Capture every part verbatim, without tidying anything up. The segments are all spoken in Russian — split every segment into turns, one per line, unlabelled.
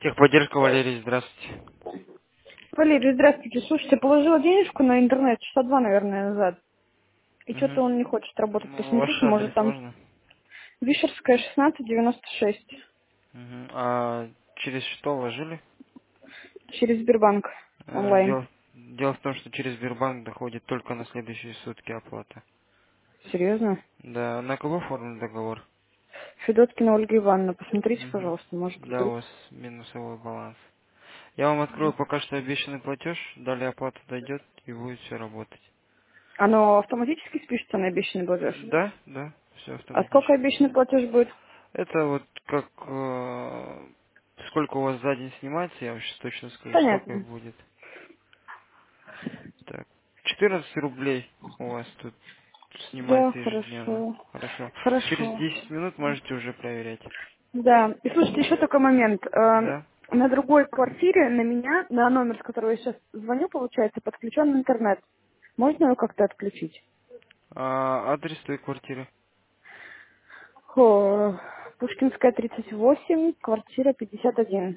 Техподдержка, Валерий, здравствуйте.
Валерий, здравствуйте. Слушайте, положила денежку на интернет часа два, наверное, назад. И что-то
Угу.
он не хочет работать.
Ваш
Посмотрите, может
адрес
там
можно?
Вишерская, шестнадцать девяносто шесть.
Угу. А через что вложили?
Через Сбербанк
Э,
онлайн.
Дело, дело в том, что через Сбербанк доходит только на следующие сутки оплата.
Серьезно?
Да, на кого оформлен договор?
Федоткина Ольга Ивановна, посмотрите,
Угу.
пожалуйста, может
Да, у
вдруг.
вас минусовой баланс. Я вам открою пока что обещанный платеж, далее оплата дойдет и будет все работать.
Оно автоматически спишется на обещанный платеж?
Да, да, все
А сколько
автоматически.
обещанный платеж будет?
Это вот как э, сколько у вас за день снимается, я вам сейчас точно скажу, столько и
Понятно.
будет. Так, четырнадцать рублей у вас тут
Да,
снимается ежедневно.
хорошо.
Хорошо. Через
Хорошо.
десять минут можете уже проверять.
Да. И слушайте, еще такой момент. Эм,
Да?
На другой квартире на меня, на номер, с которого я сейчас звоню, получается, подключен интернет. Можно его как-то отключить?
А, адрес той квартиры.
О, Пушкинская, тридцать восемь, квартира пятьдесят один.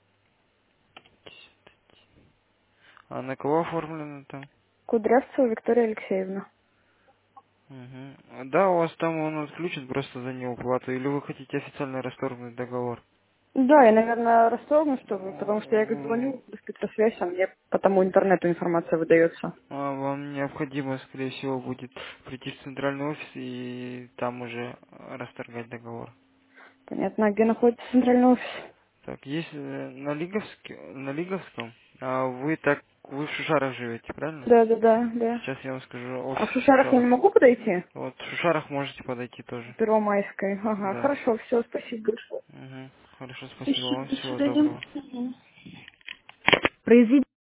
А на кого оформлено там?
Кудрявцева Виктория Алексеевна.
Угу. Да, у вас там он отключен просто за неуплату. Или вы хотите официально расторгнуть договор?
Да, я, наверное, расторгну, чтобы, потому что я говорю,
М,
звоню в спектросвязь, а мне по тому интернету информация выдается.
а Вам необходимо, скорее всего, будет прийти в центральный офис и там уже расторгать договор.
Понятно, а где находится центральный офис?
Так, есть э, на Лиговске, на Лиговском. А вы так, вы в Шушарах живете, правильно?
Да, да, да, да.
Сейчас я вам скажу
А
офис
в
в
Шушарах я не
Шушарах.
могу подойти?
Вот в Шушарах можете подойти тоже.
Первомайской. Ага,
Да.
хорошо, все, спасибо большое.
Угу. Хорошо, спасибо
Спасибо,
вам,
до
всего
свидания.
доброго.
Произведение.